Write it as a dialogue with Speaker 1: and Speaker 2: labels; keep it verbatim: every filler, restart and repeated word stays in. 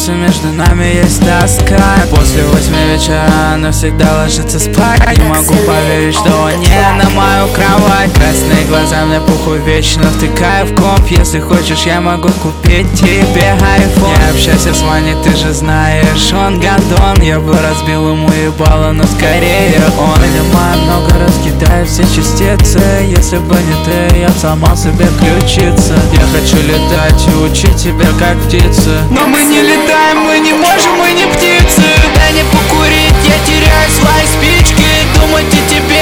Speaker 1: кажется, между нами есть тоска. После восьми вечера навсегда ложится спать. Не могу поверить, что он не на мою кровать. Красные глаза мне похуй, вечно втыкаю в комп. Если хочешь, я могу купить тебе айфон. Не общайся с Ваней, ты же знаешь, он гандон. Я бы разбил ему ебало, но скорее он. Принимаю много раз, кидаю все частицы. Если бы не ты, я б сломал себе ключицы. Я хочу летать и учить тебя как птицы, но мы не летаем, мы не можем, мы не птицы. Дай мне покурить, я теряю свои спички. Думать о тебе